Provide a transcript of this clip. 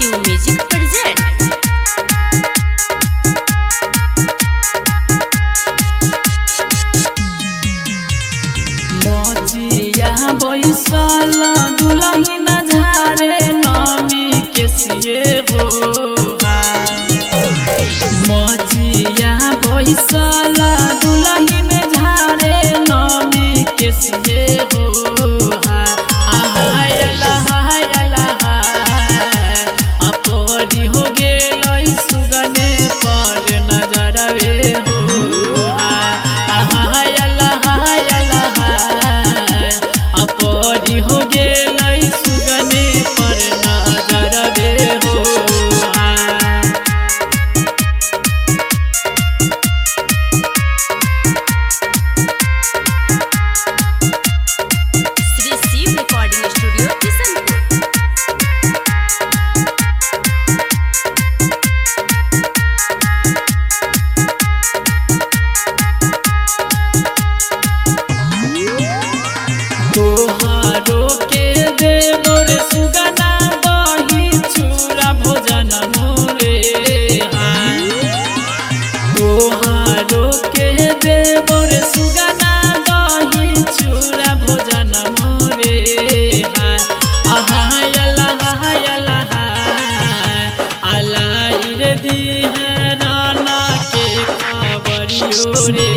Shiv music present. यहाँ बैसाला दुलही न झारे नामी के सिए हो मजिया बैसाला दुलही में झारे नामी के सिए हो अपरी हो गेल सुगने पर नजरवे हो अपरी हो गेल सुगने पर नजरवे हो श्री शिव रिकॉर्डिंग स्टूडियो किशनपुर। तोहारो के देवर सुगना दही चूड़ा भोजन मोरे तोहारो के देवर सुगना दही चूड़ा भोजन मोरे अलाई रे दी है राना के खबरियो रे